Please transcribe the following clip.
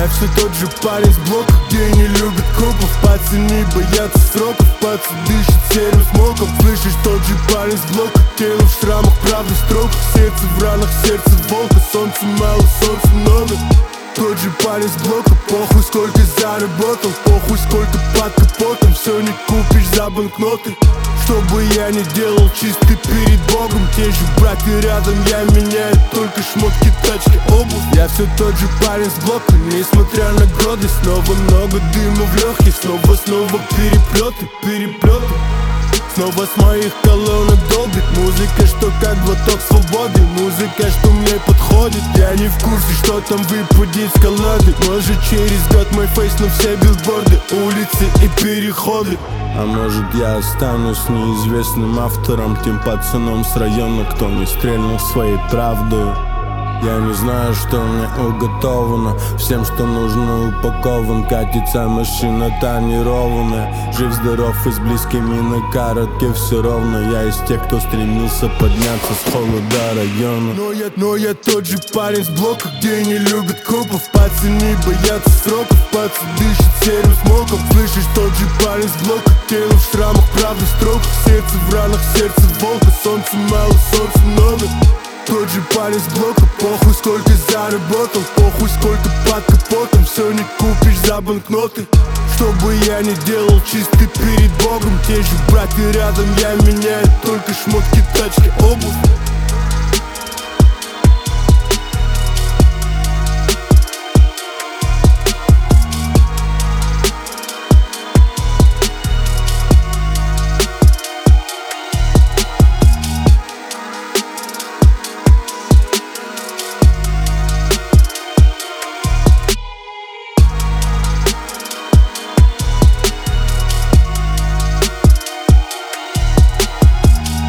Я все тот же парень с блока, где не любят копов. Пацаны боятся сроков, пацан дышит серым смоком. Слышишь, тот же парень с блока, тело в шрамах, правда в строках. Сердце в ранах, сердце волка, солнца мало, солнца много. Тот же парень с блока, похуй сколько заработал, похуй сколько под капотом. Все не купишь за банкноты. Что бы я ни делал, чистый перед Богом. Те же братья рядом, я меняю только шмотки, тачки, обувь. Я все тот же парень с блока, несмотря на годы. Снова много дыма в легких, снова переплеты. Снова с моих колонок долбит музыка, что как глоток свободы. Музыка, что мне подходит. Я не в курсе, что там выпадет с колоды. Может через год мой фейс на все билборды, улицы и переходы. А может я останусь неизвестным автором, тем пацаном с района, кто не стрельнул своей правдой. Я не знаю, что мне уготовано, всем, что нужно, упакован. Катится машина тонированная, жив-здоров и с близкими на коротке все ровно. Я из тех, кто стремился подняться с холода района. Но я тот же парень с блока, где не любят копов. Пацаны боятся сроков, пацан дышит серым смоком. Слышишь, тот же парень с блока, тело в шрамах, правда в строках. Сердце в ранах, сердце волка, солнца мало, солнца много. Тот же парень с блока, похуй сколько заработал, похуй сколько под капотом. Все не купишь за банкноты. Что бы я ни делал, чистый перед Богом. Те же братья рядом, я меняю только шмотки, тачки, обувь.